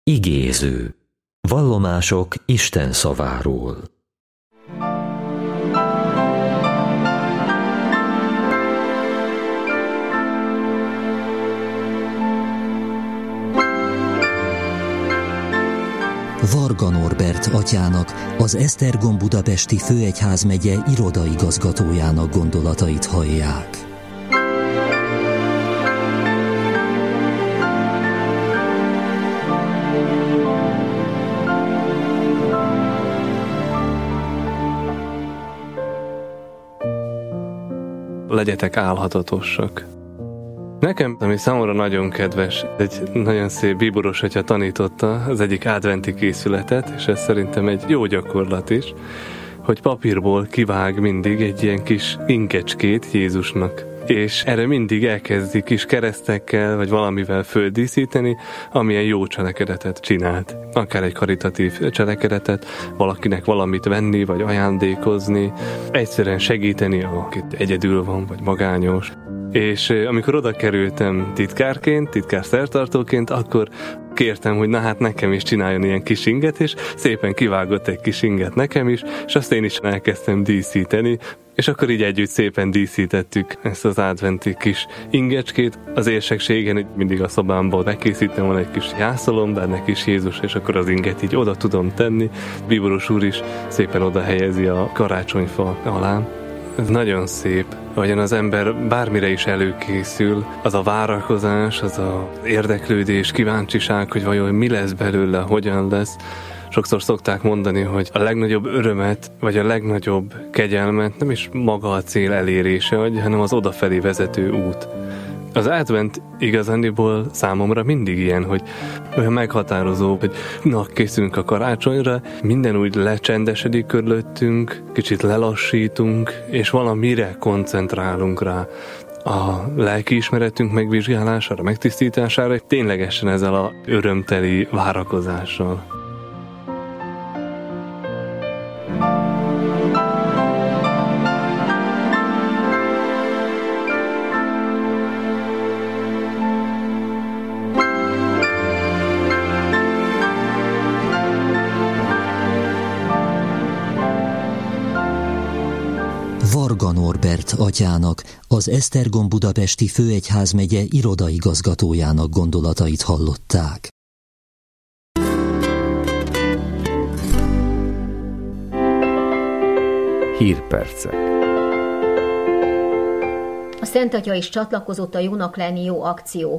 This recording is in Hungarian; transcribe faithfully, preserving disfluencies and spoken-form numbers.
Igéző. Vallomások Isten szaváról. Varga Norbert atyának, az Esztergom Budapesti Főegyházmegye irodaigazgatójának gondolatait hallják. Legyetek álhatatosak. Nekem, ami számomra nagyon kedves, egy nagyon szép bíboros atya tanította az egyik adventi készületet, és ez szerintem egy jó gyakorlat is, hogy papírból kivág mindig egy ilyen kis inkecskét Jézusnak. És erre mindig elkezdi kis keresztekkel, vagy valamivel földíszíteni, amilyen jó cselekedetet csinált. Akár egy karitatív cselekedetet, valakinek valamit venni, vagy ajándékozni, egyszerűen segíteni, akit egyedül van, vagy magányos. És amikor oda kerültem titkárként, titkár szertartóként, akkor kértem, hogy na hát nekem is csináljon ilyen kis inget, és szépen kivágott egy kis inget nekem is, és azt én is elkezdtem díszíteni, és akkor így együtt szépen díszítettük ezt az adventi kis ingecskét. Az érsekségen mindig a szobámból bekészítem, van egy kis jászolom, benne kis Jézus, és akkor az inget így oda tudom tenni. Bíboros úr is szépen oda helyezi a karácsonyfa alá. Ez nagyon szép, ahogyan az ember bármire is előkészül, az a várakozás, az a érdeklődés, kíváncsiság, hogy vajon mi lesz belőle, hogyan lesz. Sokszor szokták mondani, hogy a legnagyobb örömet, vagy a legnagyobb kegyelmet nem is maga a cél elérése adja, hanem az odafelé vezető út. Az advent igazániból számomra mindig ilyen, hogy olyan meghatározó, hogy na, készülünk a karácsonyra, minden úgy lecsendesedik körülöttünk, kicsit lelassítunk, és valamire koncentrálunk rá. A lelkiismeretünk megvizsgálására, megtisztítására, ténylegesen ezzel a örömteli várakozással. Varga Norbert atyának, az Esztergom Budapesti Főegyházmegye irodaigazgatójának gondolatait hallották. Hírpercek. A Szent Atya is csatlakozott a Jónak lenni jó akció